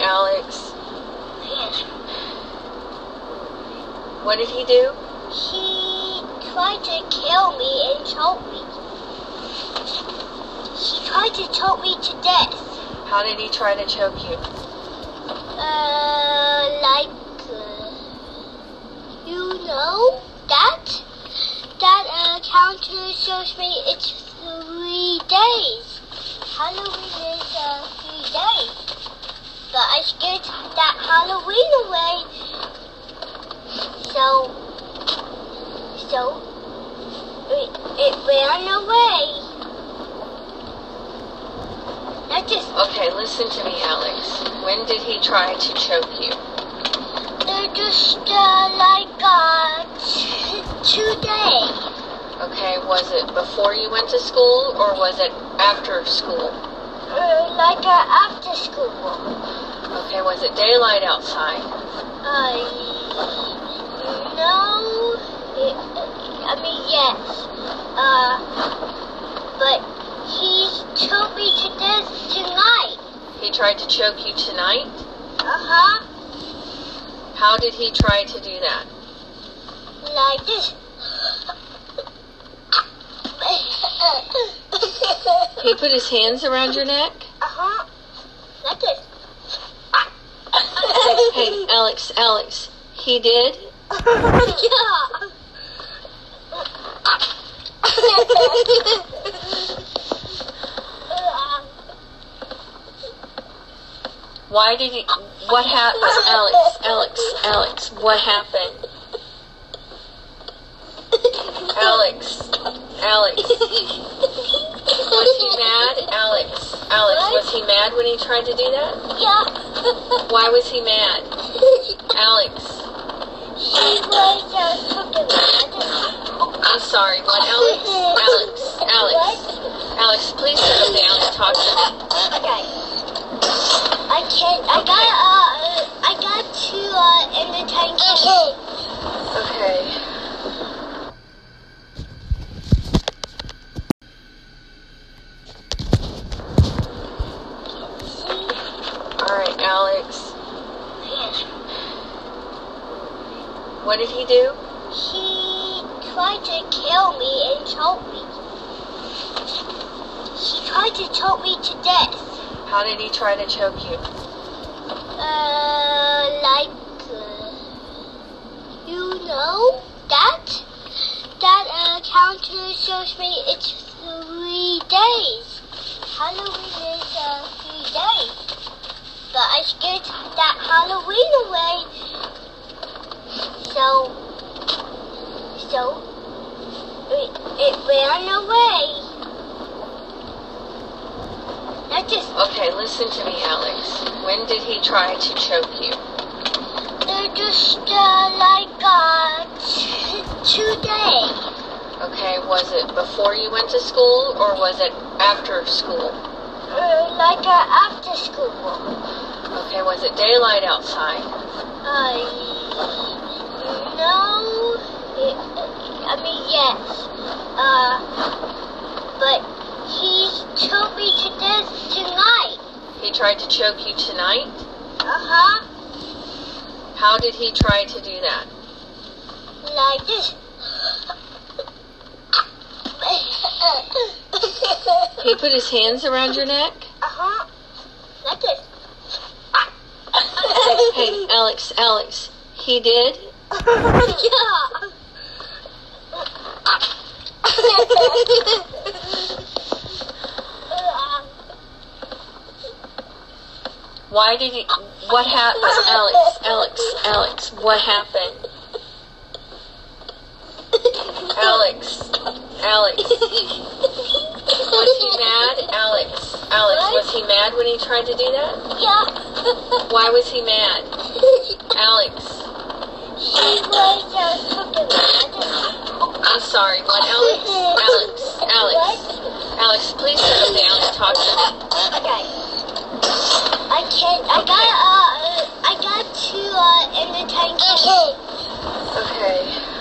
Alex. Yes. What did he do? He tried to kill me and choke me. He tried to choke me to death. How did he try to choke you? You know, that counter shows me it's 3 days. Halloween is 3 days. But I scared that Halloween away. So it ran away. That just Okay, listen to me, Alex. When did he try to choke you? just 2 days. Okay, was it before you went to school or was it after school? After school. Okay, was it daylight outside? No. Yes. But he choked me to death tonight. He tried to choke you tonight? Uh-huh. How did he try to do that? Like this. He put his hands around your neck? Uh-huh. Like this. Hey, Alex, he did? Yeah. Why did he, what happened? Alex, what happened? Alex, was he mad? Alex, was he mad when he tried to do that? Yeah. Why was he mad? Alex, He was talking about I'm sorry, what, Alex, please settle down and talk to me. Okay. I got to entertain kids. Okay. Alright, Alex. Yes. What did he do? He tried to kill me and choke me. He tried to choke me to death. How did he try to choke you? You know, that counter shows me it's 3 days. Halloween is 3 days. But I scared that Halloween away. So it ran away. That just Okay, listen to me, Alex. When did he try to choke you? just 2 days. Okay, was it before you went to school or was it after school? After school. Okay, was it daylight outside? No. Yes. But he choked me to death tonight. He tried to choke you tonight? Uh-huh. How did he try to do that? Like this. He put his hands around your neck? Uh-huh. Like this. Hey, Alex, he did? Yeah. Why did he, what happened? Alex, what happened? Alex, was he mad? Alex, was he mad when he tried to do that? Yeah. Why was he mad? Alex, He was talking about I'm sorry, what, Alex, please settle down and talk to me. Okay. I got to entertain kids. Okay.